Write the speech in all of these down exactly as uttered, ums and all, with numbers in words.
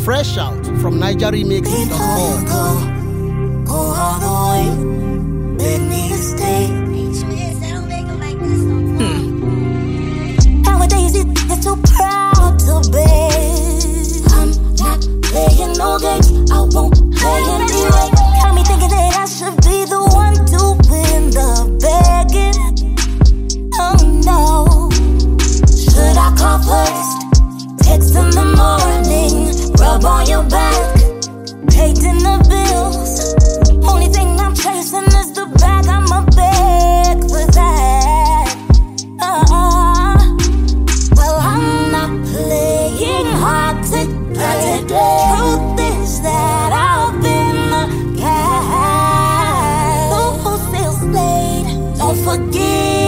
Fresh out from Niger Remix dot com. Go, go all the way, let me stay. Hmm. Nowadays it, it's too proud to be. I'm not playing no games, I won't play anyway. Got me thinking that I should be the one to win the begging. Oh no, should I call first? Text in the morning, rub on your back, paid in the bills. Only thing I'm chasing is the bag, I'ma beg for that. Uh-uh. Well, I'm not playing hard to get. Truth is that I've been the cat. The wholesale slate, don't forget.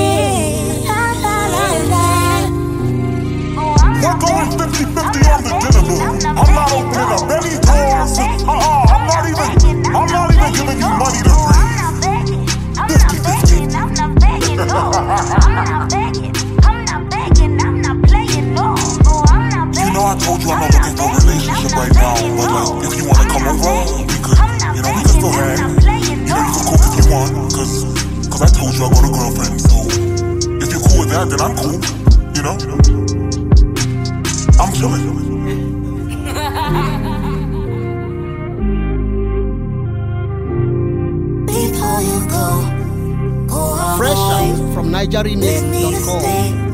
We're going fifty fifty on the dinner move. I'm not opening up any doors. Uh-uh, I'm not even, I'm not even giving you money to breathe. fifty fifty. I'm not begging, no. I'm not begging. I'm not begging. I'm not playing, no. I'm not begging. You know I told you I'm not looking for a relationship right now, but like, if you wanna come over, we could, you know, we could still hang. You know, you can cook if you want, cause, cause I told you I got a girlfriend, so if you're cool with that, then I'm cool, you know? I'm chillin'. Before you go, go all Fresh the way, out from Niger Remix let me dot com. stay.